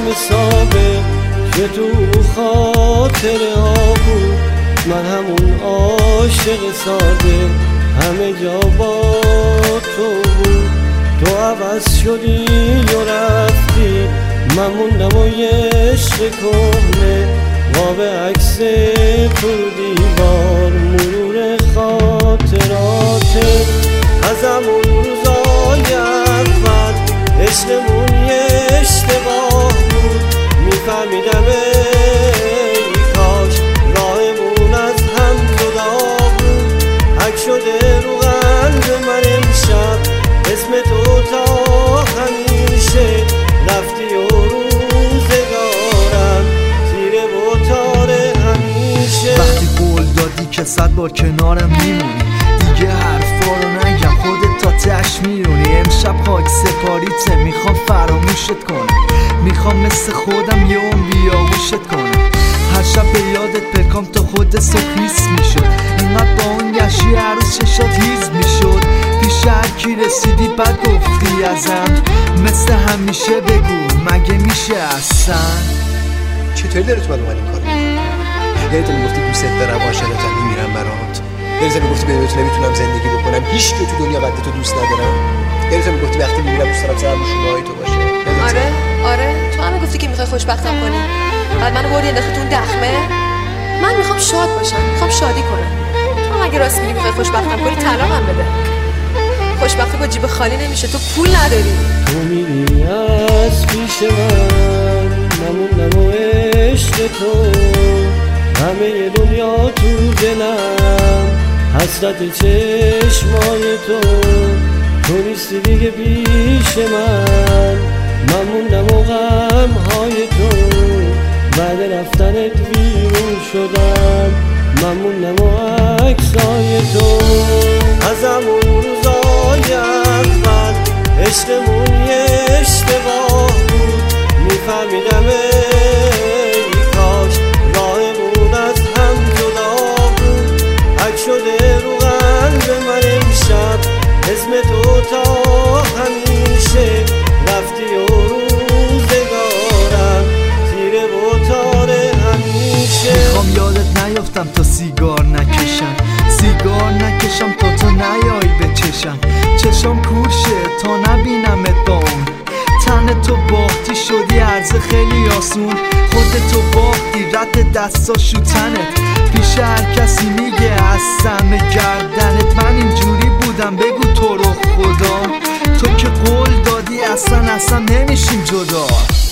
سابق که تو خاطره ها بود. من همون عاشق ساده همه جا با تو بود. تو عوض شدی و رفتی، من موندم و یه عشق کهنه قاب عکس تو دیوار مرور خاطراته. از همون روزای اول عشقمون یه اشتباه بود. میفهمیدم ای کاش راهمون از هم جدا بود. حک شده رو قلب من امشب اسم تو تا همیشه. رفتی و روزگارم تیره و تاره همیشه. وقتی قول دادی که 100 بار کنارم میمونی، دیگه حرفا رو نگم خودت تا تش میرونی. امشب خاک سپاریته، میخوام فراموشت کنم، میخوام مثل خودم یه اون بیاوشت کنم. هر شب به یادت پکام تا خود صبحیس میشد. اینقدر با اون گشی عروس چشات هیز میشد. پیش هر کی رسیدی بعد گفتی ازم مثل همیشه بگو مگه میشه اصلا. چطوری دلت اومد این کارو؟ یعنی تو میگفتی دوست دارم، عاشقتم، میمیرم برات. یعنی تو میگفتی بدون تو نمیتونم زندگی بکنم، هیچ کی تو دنیا قد تو دوست ندارم. یعنی تو میگفتی وقتی میمیرم دوست دارم سرم شونه‌های تو باشه. آره تو هم گفتی که میخوای خوشبختم کنی. بعد منو بردی انداختی تو اون دخمه. من میخوام شاد باشم، میخوام شادی کنم. تو هم اگه راست میگی میخوای خوشبختم کنی طلاقم بده. خوشبختی با جیب خالی نمیشه، تو پول نداری. تو میری از پیش من نموندم و عشق تو همه دنیا تو دلم. حسرت چشمای تو نیستی دیگه پیش من موندم و غمهای تو بعد رفتنت ویرون شدم. من موندم و عکسای تو از همون روزای اول عشقمون یه اشتباه بود. میفهمیدم ای کاش راهمون از هم جدا بود. حک شده رو قلب من امشب اسم تو تا همیشه. رفتی و روزگارم تیره و تاره همیشه. میخوام یادت نیافتم تا سیگار نکشم تا تو نیایی به چشم کورشه تا نبینمت با اون. تن تو باختی شدی عرضه خیلی آسون. خودتو باختی رد دستاشو تنت. پیش هر کسی میگه از سم گردنت. من اینجوری بودم بگو تو رو خدا، تو که قول دادی اصلا نمیشیم جدا.